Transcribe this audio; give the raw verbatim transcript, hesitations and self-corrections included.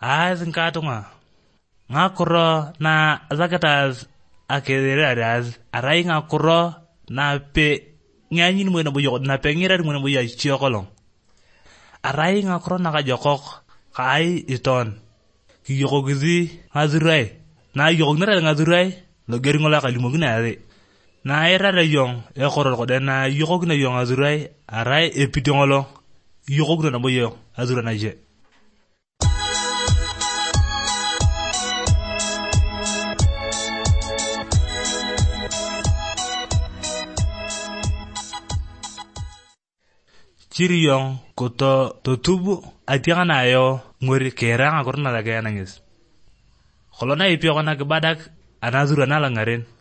az ngatunga ngakuro na zakatas akereras arai ngakuro na pe nyanyin mo na buyo na pe ngira mo na buyo chiokolong arai ngakuro na kajokok kai iton kiyoko gizi azurai na yoko ngira ngazurai lo geri ngola kalimo gina are na era de yong e korol ko na yoko gina yong azurai arai epitongolo yoko gina buyo azura na je Chiriyong koto totubu atianga na yo ngori keranga korna lagaya nangis. Kolona ipio kona kebadak anazura na langarin.